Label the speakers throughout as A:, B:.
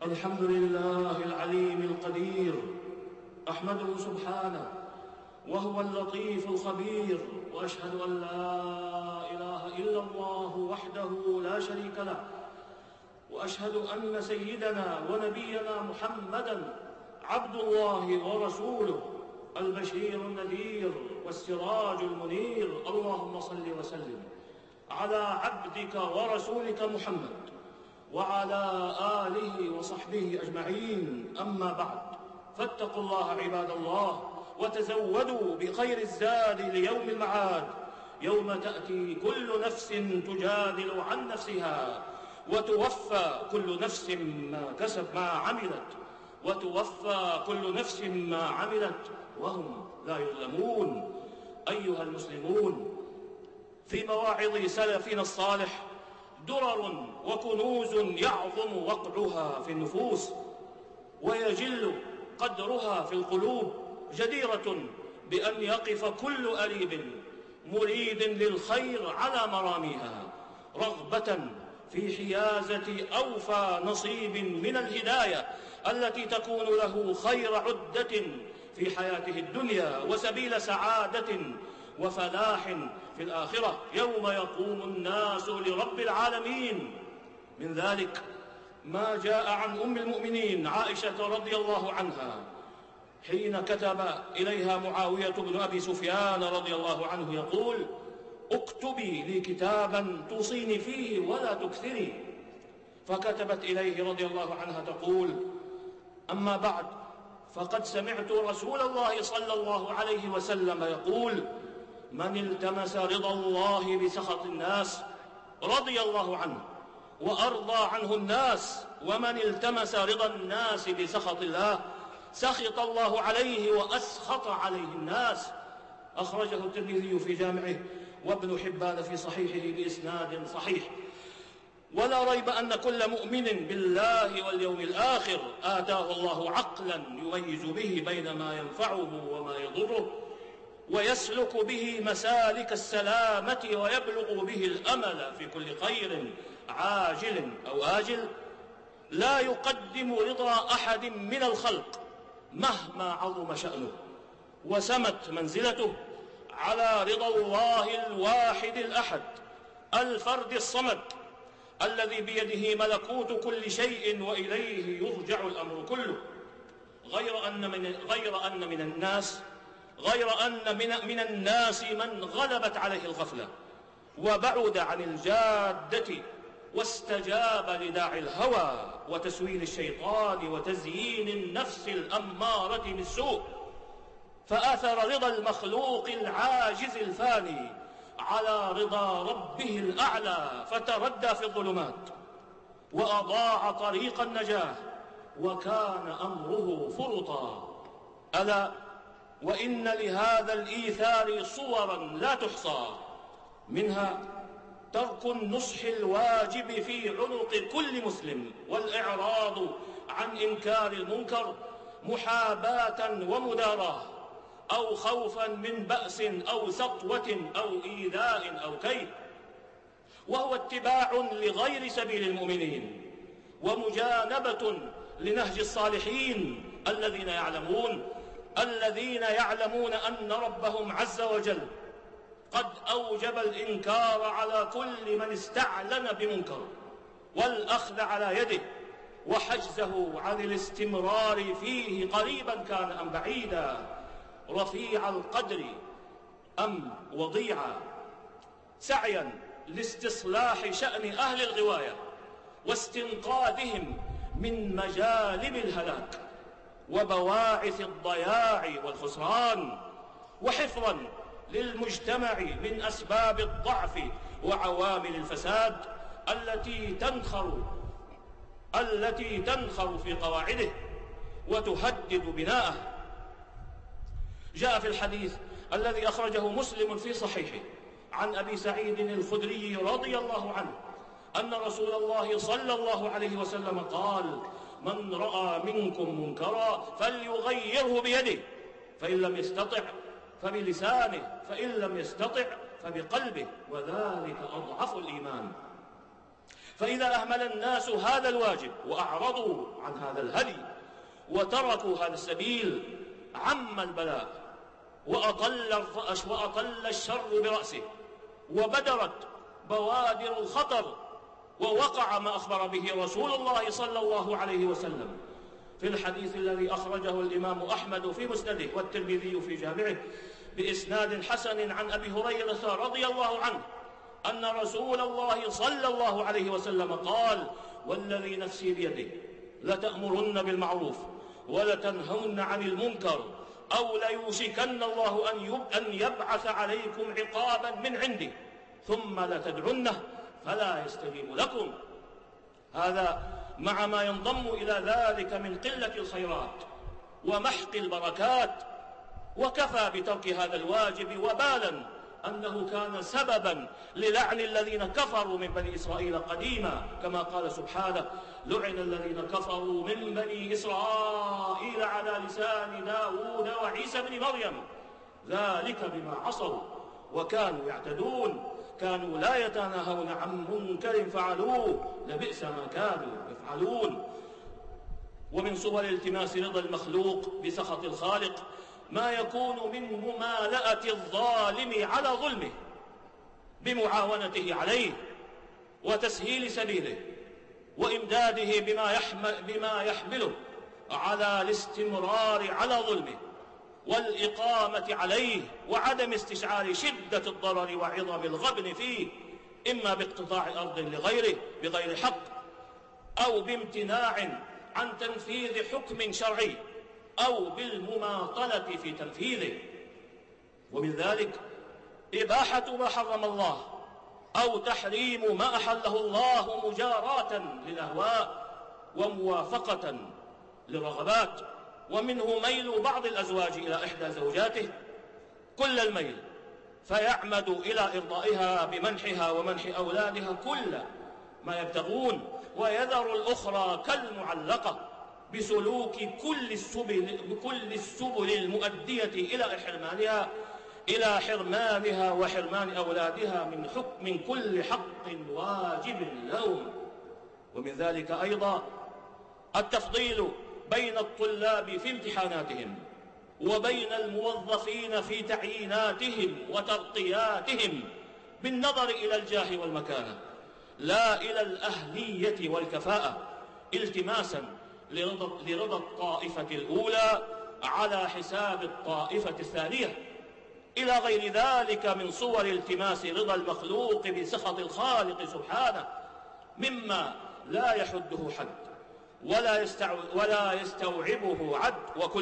A: الحمد لله العليم القدير، أحمده سبحانه وهو اللطيف الخبير، وأشهد أن لا إله إلا الله وحده لا شريك له، وأشهد أن سيدنا ونبينا محمدًا عبد الله ورسوله، البشير النذير والسراج المنير. اللهم صل وسلم على عبدك ورسولك محمد وعلى آله وصحبه أجمعين. أما بعد، فاتقوا الله عباد الله، وتزودوا بخير الزاد ليوم المعاد، يوم تأتي كل نفس تجادل عن نفسها وتوفى كل نفس ما عملت وتوفى كل نفس ما عملت وهم لا يظلمون. أيها المسلمون، في مواعظ سلفنا الصالح درر وكنوز يعظم وقعها في النفوس ويجل قدرها في القلوب، جديرة بأن يقف كل أليب مريد للخير على مراميها، رغبة في حيازة أوفى نصيب من الهداية التي تكون له خير عدة في حياته الدنيا وسبيل سعادة وفلاح في الآخرة يوم يقوم الناس لرب العالمين. من ذلك ما جاء عن أم المؤمنين عائشة رضي الله عنها حين كتب إليها معاوية بن أبي سفيان رضي الله عنه يقول: اكتبي لي كتابا توصيني فيه ولا تكثري. فكتبت إليه رضي الله عنها تقول: أما بعد، فقد سمعت رسول الله صلى الله عليه وسلم يقول: من التمس رضا الله بسخط الناس رضي الله عنه وأرضى عنه الناس، ومن التمس رضا الناس بسخط الله سخط الله عليه وأسخط عليه الناس. أخرجه الترمذي في جامعه وابن حبان في صحيحه بإسناد صحيح. ولا ريب أن كل مؤمن بالله واليوم الآخر آتاه الله عقلا يميز به بين ما ينفعه وما يضره، ويسلك به مسالك السلامة ويبلغ به الأمل في كل خير عاجل أو آجل، لا يقدم رضا أحد من الخلق مهما عظم شأنه وسمت منزلته على رضا الله الواحد الأحد الفرد الصمد الذي بيده ملكوت كل شيء وإليه يرجع الأمر كله. غير أن من الناس من غلبت عليه الغفلة وبعد عن الجادة واستجاب لداعي الهوى وتسويل الشيطان وتزيين النفس الأمارة بالسوء، فآثر رضا المخلوق العاجز الفاني على رضا ربه الأعلى، فتردى في الظلمات وأضاع طريق النجاة وكان أمره فرطا. ألا وإن لهذا الإيثار صورا لا تحصى، منها ترك النصح الواجب في عنق كل مسلم والإعراض عن إنكار المنكر محاباة ومداراة أو خوفا من بأس أو سطوة أو إيذاء أو كيد، وهو اتباع لغير سبيل المؤمنين ومجانبة لنهج الصالحين الذين يعلمون أن ربهم عز وجل قد أوجب الإنكار على كل من استعلن بمنكر، والأخذ على يده وحجزه عن الاستمرار فيه قريبا كان أم بعيدا، رفيع القدر أم وضيعا، سعيا لاستصلاح شأن أهل الغواية واستنقاذهم من مجالب الهلاك وبواعث الضياع والخسران، وحفظا للمجتمع من أسباب الضعف وعوامل الفساد التي تنخر في قواعده وتهدد بناءه. جاء في الحديث الذي أخرجه مسلم في صحيحه عن أبي سعيد الخدري رضي الله عنه أن رسول الله صلى الله عليه وسلم قال: من رأى منكم منكرا فليغيره بيده، فإن لم يستطع فبلسانه، فإن لم يستطع فبقلبه، وذلك أضعف الإيمان. فإذا أهمل الناس هذا الواجب وأعرضوا عن هذا الهدي وتركوا هذا السبيل عم البلاء وأطل الشر برأسه، وبدرت بوادر الخطر، ووقع ما أخبر به رسول الله صلى الله عليه وسلم في الحديث الذي أخرجه الإمام أحمد في مسنده والترمذي في جامعه بإسناد حسن عن أبي هريرة رضي الله عنه أن رسول الله صلى الله عليه وسلم قال: والذي نفسي بيده لتأمرن بالمعروف ولتنهون عن المنكر أو ليوشكن الله أن يبعث عليكم عقابا من عنده ثم لتدعنه فلا يستجيب لكم. هذا مع ما ينضم إلى ذلك من قلة الخيرات ومحق البركات. وكفى بترك هذا الواجب وبالا أنه كان سببا للعن الذين كفروا من بني إسرائيل قديما، كما قال سبحانه: لعن الذين كفروا من بني إسرائيل على لسان داود وعيسى بن مريم ذلك بما عصوا وكانوا يعتدون، كانوا لا يتناهون عن منكر فعلوه لبئس ما كانوا يفعلون. ومن صور التماس رضا المخلوق بسخط الخالق ما يكون من ممالأة الظالم على ظلمه بمعاونته عليه وتسهيل سبيله وإمداده بما يحمله على الاستمرار على ظلمه والإقامة عليه وعدم استشعار شدة الضرر وعظم الغبن فيه، إما باقتطاع أرض لغيره بغير حق أو بامتناع عن تنفيذ حكم شرعي أو بالمماطلة في تنفيذه. ومن ذلك إباحة ما حرم الله أو تحريم ما أحله الله مجاراة للأهواء وموافقة للرغبات. ومنه ميل بعض الأزواج إلى إحدى زوجاته كل الميل فيعمد إلى إرضائها بمنحها ومنح أولادها كل ما يبتغون، ويذر الأخرى كالمعلقة بسلوك كل السبل المؤدية إلى حرمانها وحرمان أولادها من كل حق واجب لهم. ومن ذلك أيضا التفضيل بين الطلاب في امتحاناتهم وبين الموظفين في تعييناتهم وترقياتهم بالنظر إلى الجاه والمكانة لا إلى الأهلية والكفاءة، التماسا لرضا الطائفة الأولى على حساب الطائفة الثانية، إلى غير ذلك من صور التماس رضا المخلوق بسخط الخالق سبحانه مما لا يحده حد ولا يستوعبه عد.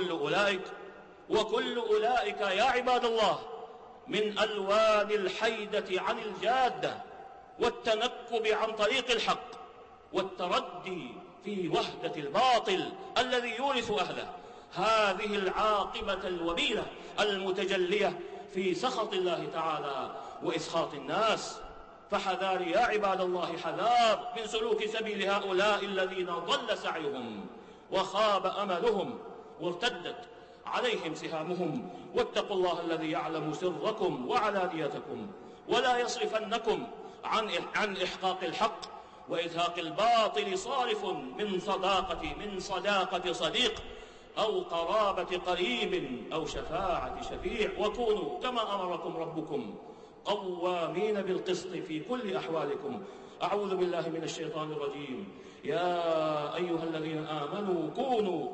A: وكل أولئك يا عباد الله من ألوان الحيدة عن الجادة والتنكب عن طريق الحق والتردي في وهدة الباطل الذي يورث أهله هذه العاقبة الوبيلة المتجلية في سخط الله تعالى وإسخاط الناس. فحذار يا عباد الله، حذار من سلوك سبيل هؤلاء الذين ضل سعيهم وخاب أملهم وارتدت عليهم سهامهم. واتقوا الله الذي يعلم سركم وعلانيتكم ولا يصرفنكم عن إحقاق الحق وإزهاق الباطل صارف من صداقة صديق أو قرابة قريب أو شفاعة شفيع. وكونوا كما أمركم ربكم قوامين بالقسط في كل أحوالكم. أعوذ بالله من الشيطان الرجيم. يا أيها الذين آمنوا كونوا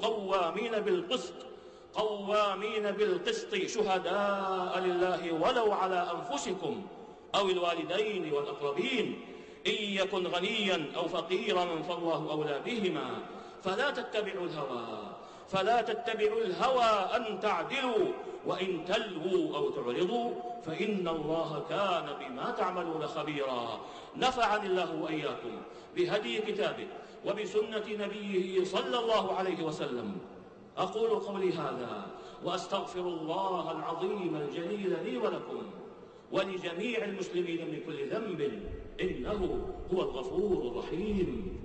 A: قوامين بالقسط شهداء لله ولو على أنفسكم أو الوالدين والأقربين إن يكن غنيا أو فقيرا فالله أولى بهما فلا تتبعوا الهوى أن تعدلوا وإن تلووا أو تعرضوا فإن الله كان بما تعملون خبيرا. نفعني الله وإياكم بهدي كتابه وبسنة نبيه صلى الله عليه وسلم. أقول قولي هذا وأستغفر الله العظيم الجليل لي ولكم ولجميع المسلمين من كل ذنب إنه هو الغفور الرحيم.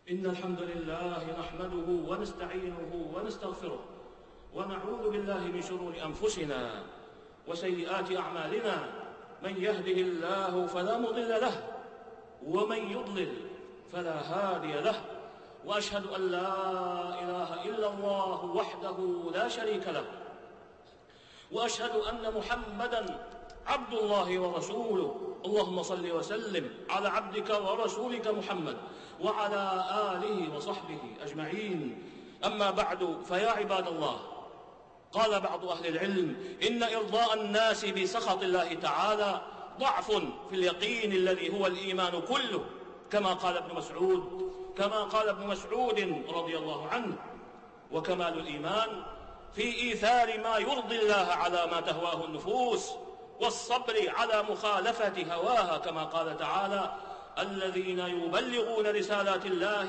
A: إن الحمد لله نحمده ونستعينه ونستغفره ونعوذ بالله من شرور أنفسنا وسيئات أعمالنا. من يهده الله فلا مضل له ومن يضلل فلا هادي له، وأشهد أن لا إله إلا الله وحده لا شريك له، وأشهد أن محمدًا عبد الله ورسوله. اللهم صل وسلم على عبدك ورسولك محمد وعلى آله وصحبه أجمعين. أما بعد، فيا عباد الله، قال بعض أهل العلم: إن إرضاء الناس بسخط الله تعالى ضعف في اليقين الذي هو الإيمان كله، كما قال ابن مسعود رضي الله عنه: وكمال الإيمان في إيثار ما يرضي الله على ما تهواه النفوس، والصبر على مخالفة هواها، كما قال تعالى: الذين يبلغون رسالات الله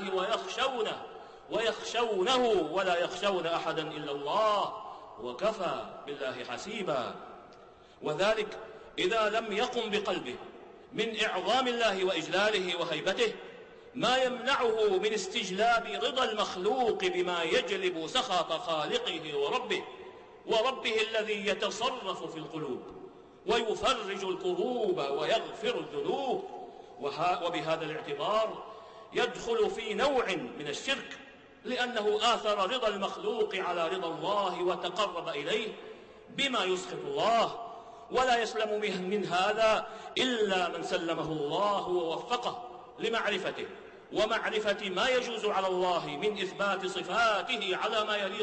A: ويخشونه ولا يخشون أحدا إلا الله وكفى بالله حسيبا. وذلك إذا لم يقم بقلبه من إعظام الله وإجلاله وهيبته ما يمنعه من استجلاب رضا المخلوق بما يجلب سخط خالقه وربه الذي يتصرف في القلوب ويفرج الكروب ويغفر الذنوب. وبهذا الاعتبار يدخل في نوع من الشرك، لأنه آثر رضا المخلوق على رضا الله وتقرب إليه بما يسخط الله، ولا يسلم من هذا إلا من سلمه الله ووفقه لمعرفته ومعرفة ما يجوز على الله من إثبات صفاته على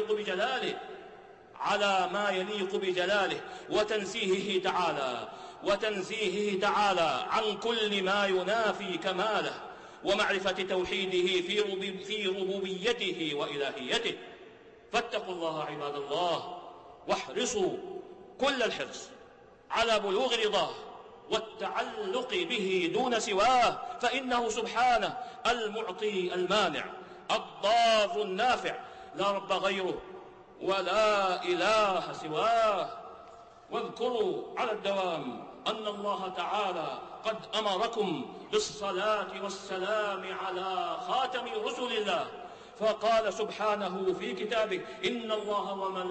A: ما يليق بجلاله وتنزيهه تعالى عن كل ما ينافي كماله، ومعرفة توحيده في ربوبيته وإلهيته. فاتقوا الله عباد الله، واحرصوا كل الحرص على بلوغ رضاه والتعلق به دون سواه، فإنه سبحانه المعطي المانع الضار النافع، لا رب غيره ولا إله سواه. واذكروا على الدوام أن الله تعالى قد أمركم بالصلاة والسلام على خاتم رسل الله، فقال سبحانه في كتابه: إن الله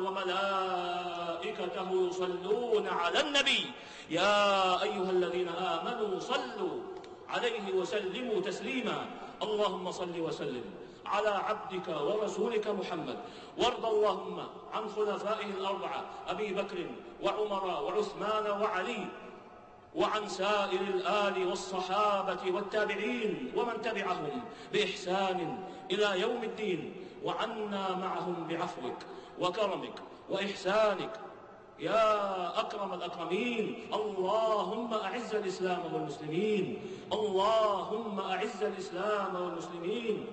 A: وملائكته يصلون على النبي يا أيها الذين آمنوا صلوا عليه وسلموا تسليما. اللهم صل وسلم على عبدك ورسولك محمد، وارض اللهم عن خلفائه الأربعة أبي بكر وعمر وعثمان وعلي، وعن سائر الآل والصحابة والتابعين ومن تبعهم بإحسان إلى يوم الدين، وعنا معهم بعفوك وكرمك وإحسانك يا أكرم الأكرمين. اللهم أعز الإسلام والمسلمين، اللهم أعز الإسلام والمسلمين،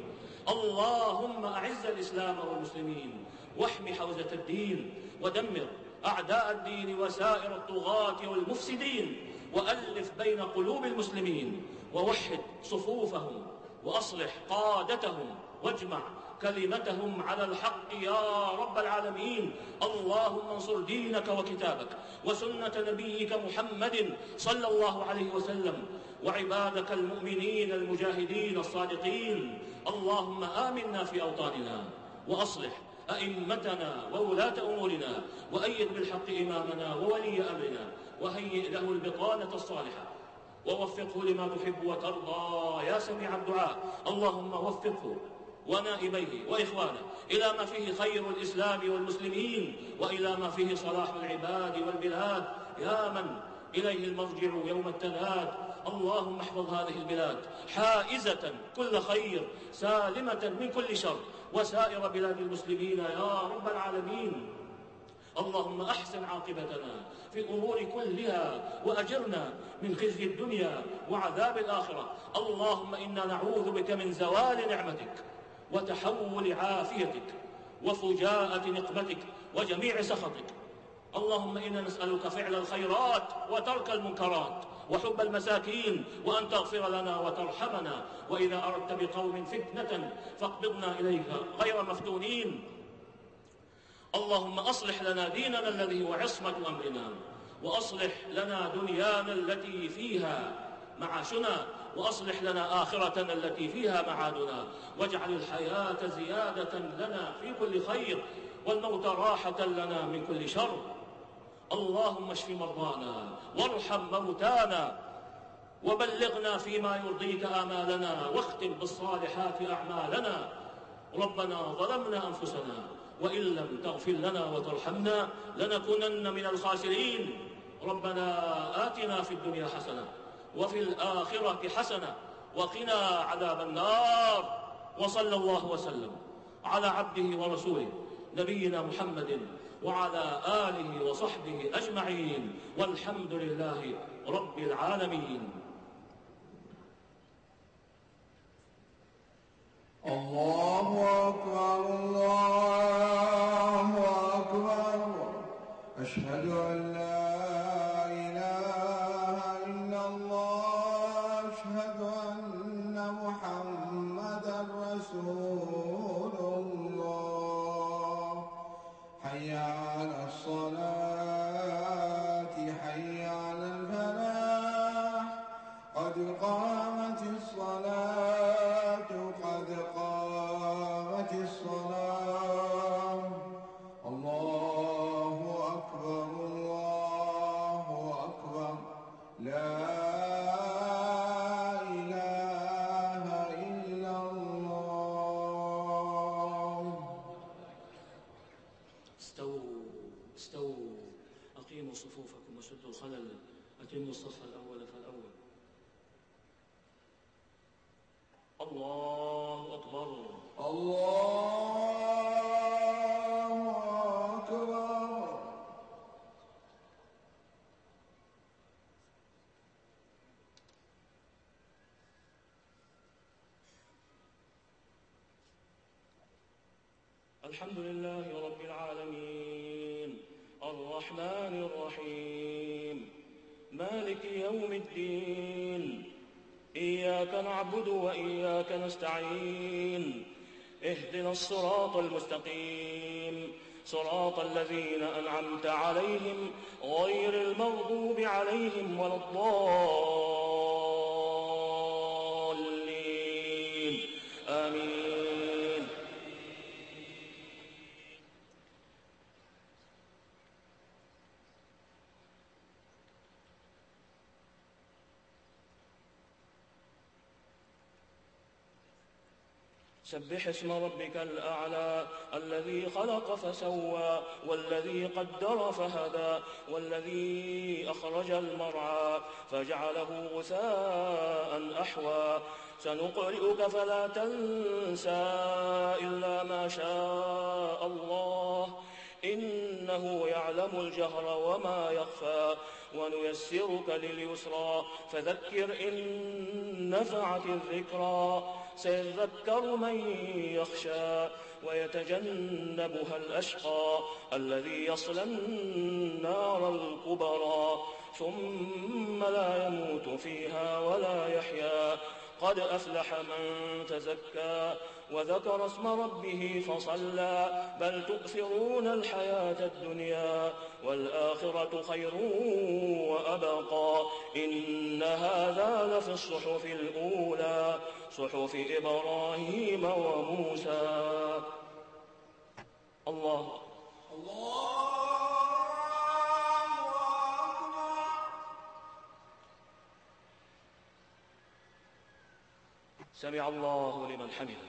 A: اللهم أعز الإسلام والمسلمين، واحم حوزة الدين، ودمر أعداء الدين وسائر الطغاة والمفسدين، وألف بين قلوب المسلمين، ووحد صفوفهم، وأصلح قادتهم، واجمع كلمتهم على الحق يا رب العالمين. اللهم انصر دينك وكتابك وسنة نبيك محمد صلى الله عليه وسلم، وعبادك المؤمنين المجاهدين الصادقين. اللهم آمنا في أوطاننا، وأصلح أئمتنا وولاة أمورنا، وأيد بالحق إمامنا وولي أمرنا، وهيئ له البطانة الصالحة، ووفقه لما تحب وترضى يا سميع الدعاء. اللهم وفقه ونائبيه وإخوانه إلى ما فيه خير الإسلام والمسلمين، وإلى ما فيه صلاح العباد والبلاد، يا من إليه المرجع يوم التناد. اللهم احفظ هذه البلاد حائزة كل خير، سالمة من كل شر، وسائر بلاد المسلمين يا رب العالمين. اللهم أحسن عاقبتنا في الأمور كلها، وأجرنا من خزي الدنيا وعذاب الآخرة. اللهم إنا نعوذ بك من زوال نعمتك وتحول عافيتك وفجاءة نقمتك وجميع سخطك. اللهم إنا نسألك فعل الخيرات وترك المنكرات وحب المساكين، وأن تغفر لنا وترحمنا، وإذا أردت بقوم فتنة فاقبضنا إليك غير مفتونين. اللهم أصلح لنا ديننا الذي هو عصمة أمرنا، وأصلح لنا دنيانا التي فيها معاشنا، وأصلح لنا آخرتنا التي فيها معادنا، واجعل الحياة زيادة لنا في كل خير، والموت راحة لنا من كل شر. اللهم اشف مرضانا وارحم موتانا، وبلغنا فيما يرضيك آمالنا، واختم بالصالحات أعمالنا. ربنا ظلمنا أنفسنا، وإن لم تغفر لنا وترحمنا لنكونن من الخاسرين. ربنا آتنا في الدنيا حسنة وفي الآخرة حسنة وقنا عذاب النار. وصلى الله وسلم على عبده ورسوله نبينا محمد وعلى آله وصحبه أجمعين، والحمد لله رب العالمين.
B: الله أكبر الله أكبر، أشهد أن لا إله إلا الله، أشهد أن محمدا رسول الله. حي على الصلاة حي على الفلاح، قد قامت الصلاة قد قامت الصلاة. الله أكبر الله أكبر، لا إله إلا الله.
A: استووا أقيموا صفوفكم وسدوا الخلل، أتموا الصف الأول فالأول. الله أكبر
B: الله أكبر.
A: الحمد لله رب العالمين، الرحمن الرحيم، مالك يوم الدين، إياك نعبد وإياك نستعين، اهدنا الصراط المستقيم، صراط الذين أنعمت عليهم غير المغضوب عليهم ولا الضالين، آمين. سبح اسم ربك الأعلى، الذي خلق فسوى، والذي قدر فهدى، والذي أخرج المرعى فجعله غثاء أحوى. سنقرئك فلا تنسى إلا ما شاء الله، إنه يعلم الجهر وما يخفى. ونيسرك لليسرى، فذكر إن نفعت الذكرى. سيذكر من يخشى ويتجنبها الأشقى، الذي يصلى النار الكبرى، ثم لا يموت فيها ولا يحيا. قد أفلح من تزكى وذكر اسم ربه فصلى، بل تؤثرون الحياة الدنيا والآخرة خير وأبقى. إن هذا لفي الصحف الأولى، صحف إبراهيم وموسى. الله سمع الله لمن حمده.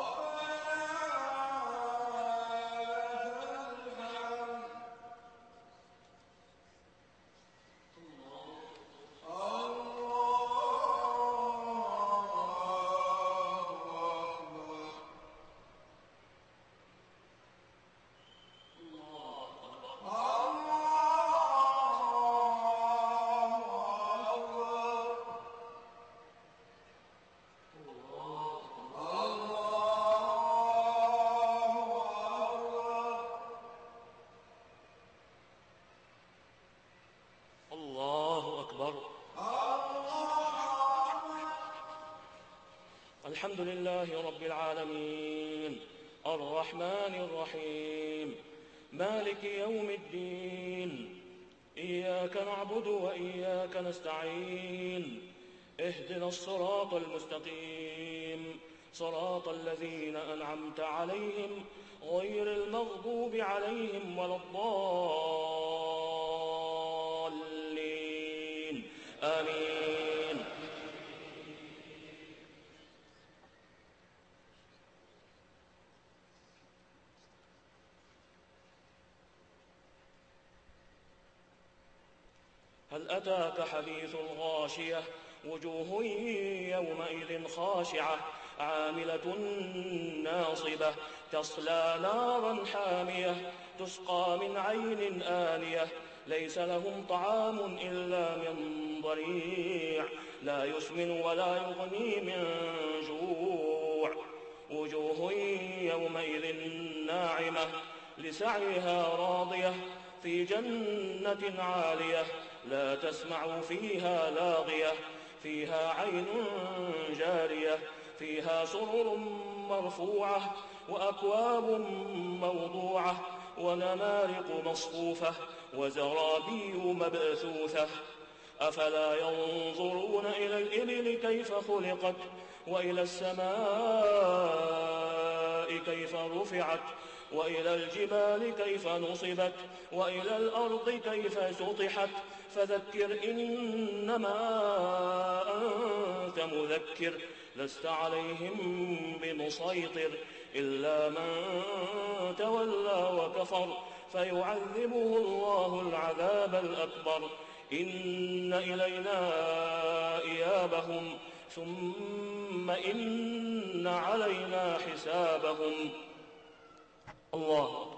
A: الحمد لله رب العالمين، الرحمن الرحيم، مالك يوم الدين، إياك نعبد وإياك نستعين، اهدنا الصراط المستقيم صراط الذين أنعمت عليهم غير المغضوب عليهم ولا الضالين آمين. هل أتاك حديث الغاشية وجوه يومئذ خاشعة عاملة ناصبة تصلى نارا حامية تسقى من عين آنية ليس لهم طعام إلا من ضريع لا يسمن ولا يغني من جوع وجوه يومئذ ناعمة لسعيها راضية في جنة عالية لا تسمع فيها لاغية فيها عين جارية فيها سرر مرفوعة وأكواب موضوعة ونمارق مصفوفة وزرابي مبثوثة أفلا ينظرون إلى الإبل كيف خلقت وإلى السماء كيف رفعت وإلى الجبال كيف نصبت وإلى الأرض كيف سطحت فذكر إنما أنت مذكر لست عليهم بمسيطر إلا من تولى وكفر فيعذبه الله العذاب الأكبر إن إلينا إيابهم ثم إن علينا حسابهم. الله